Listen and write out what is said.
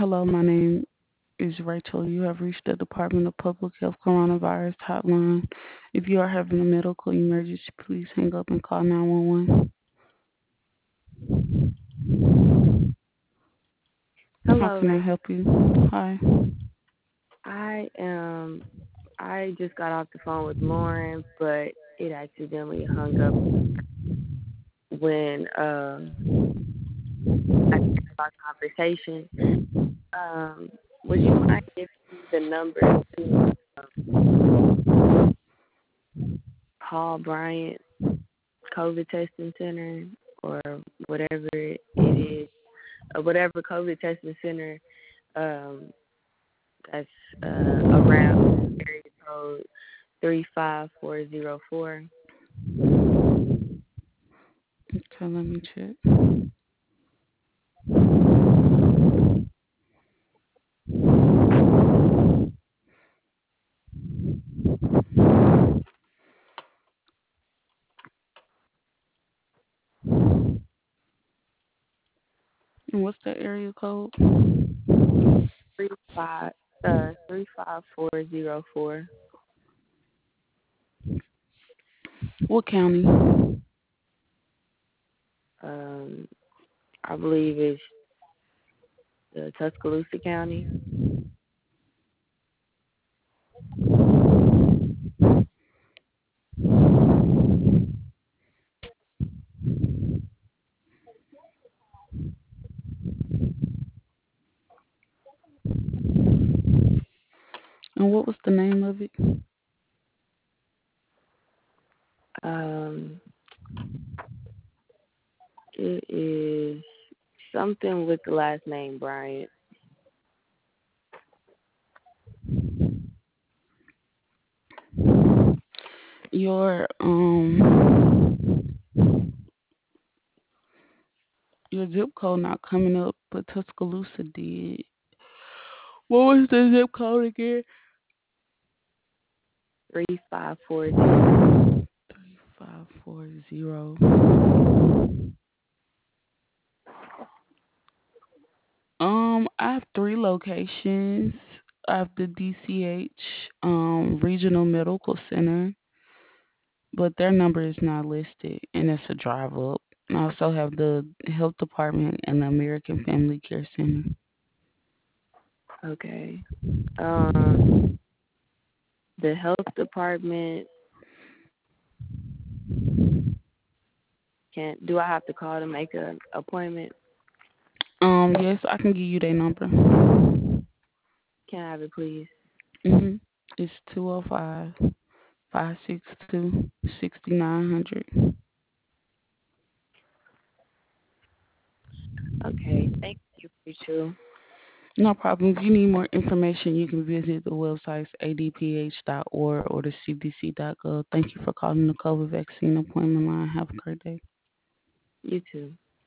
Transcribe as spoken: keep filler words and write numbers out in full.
Hello, my name is Rachel. You have reached the Department of Public Health Coronavirus Hotline. If you are having a medical emergency, please hang up and call nine one one. How Hello, can I Ray. help you? Hi. I am. I just got off the phone with Lauren, but it accidentally hung up when um I started our conversation. Um, would you mind giving me the number to Paul Bryant COVID testing center or whatever it is, or whatever COVID testing center um that's uh around area code three five four zero four. Okay, let me check. And what's the area code? three five uh three five four zero four. What county? Um, I believe it's uh, Tuscaloosa County. And what was the name of it? Um, it is something with the last name Bryant. Your um your zip code not coming up, but Tuscaloosa did. What was the zip code again? Three five four zero. Five four zero. Um, I have three locations. I have the D C H um Regional Medical Center, but their number is not listed, and it's a drive up. I also have the Health Department and the American Family Care Center. Okay. Um, the health department can. Do I have to call to make an appointment? Um, yes, I can give you their number. Can I have it, please? Mhm. It's two zero five five six two six nine hundred. Okay. Thank you, Rachel. No problem. If you need more information, you can visit the websites a d p h dot org or the c d c dot gov. Thank you for calling the COVID vaccine appointment line. Have a great day. You too.